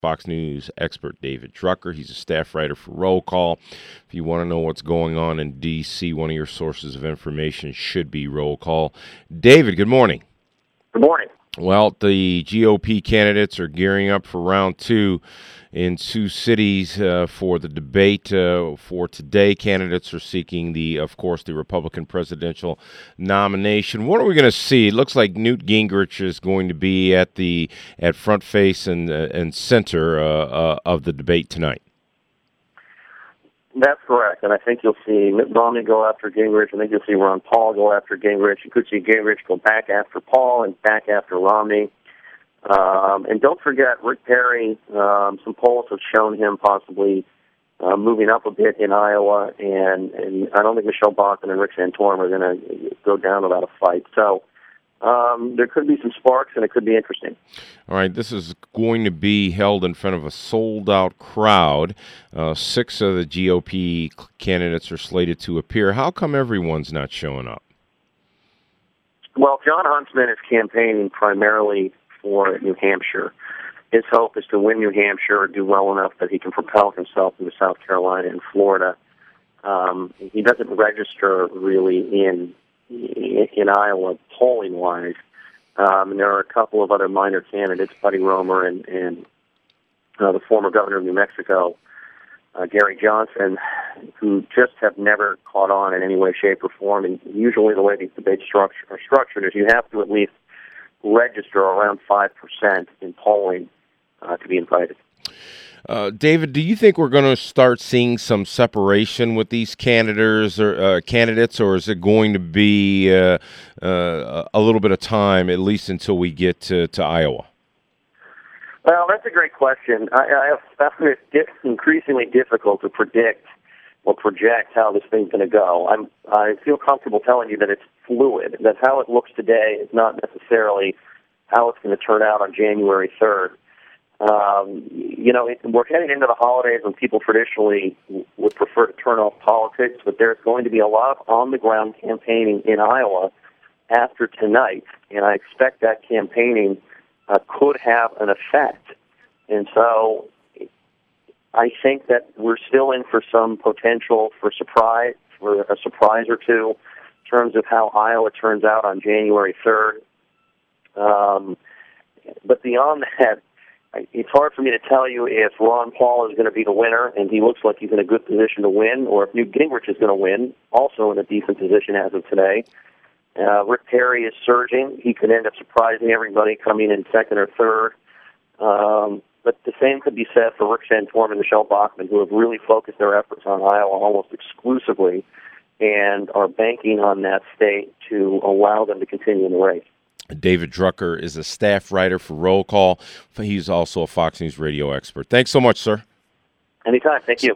Fox News expert David Drucker. He's a staff writer for Roll Call. If you want to know what's going on in D.C., one of your sources of information should be Roll Call. David, good morning. Good morning. Well, the GOP candidates are gearing up for round two in Sioux cities for the debate. For today, candidates are seeking of course, the Republican presidential nomination. What are we going to see? It looks like Newt Gingrich is going to be at front face and center of the debate tonight. That's correct, and I think you'll see Mitt Romney go after Gingrich. I think you'll see Ron Paul go after Gingrich. You could see Gingrich go back after Paul and back after Romney. And don't forget, Rick Perry, some polls have shown him possibly moving up a bit in Iowa, and I don't think Michelle Bachmann and Rick Santorum are going to go down without a fight. So there could be some sparks, and it could be interesting. All right, this is going to be held in front of a sold-out crowd. 6 of the GOP candidates are slated to appear. How come everyone's not showing up? Well, John Huntsman is campaigning primarily for New Hampshire. His hope is to win New Hampshire, do well enough that he can propel himself into South Carolina and Florida. He doesn't register really in Iowa polling-wise. And there are a couple of other minor candidates, Buddy Roemer and the former governor of New Mexico, Gary Johnson, who just have never caught on in any way, shape, or form. And usually the way these debates are structured is you have to at least register around 5% in polling to be invited. David, do you think we're going to start seeing some separation with these candidates, or is it going to be a little bit of time, at least until we get to Iowa? Well, that's a great question. I have found it increasingly difficult to predict or project how this thing's going to go. I feel comfortable telling you that it's fluid, that how it looks today is not necessarily how it's going to turn out on January 3rd. We're heading into the holidays when people traditionally would prefer to turn off politics, but there's going to be a lot of on-the-ground campaigning in Iowa after tonight, and I expect that campaigning could have an effect. And so I think that we're still in for some potential for a surprise or two in terms of how Iowa turns out on January 3rd. But beyond that, it's hard for me to tell you if Ron Paul is going to be the winner, and he looks like he's in a good position to win, or if Newt Gingrich is going to win, also in a decent position as of today. Rick Perry is surging. He could end up surprising everybody coming in second or third. But the same could be said for Rick Santorum and Michelle Bachmann, who have really focused their efforts on Iowa almost exclusively and are banking on that state to allow them to continue in the race. David Drucker is a staff writer for Roll Call. He's also a Fox News radio expert. Thanks so much, sir. Anytime. Thank you.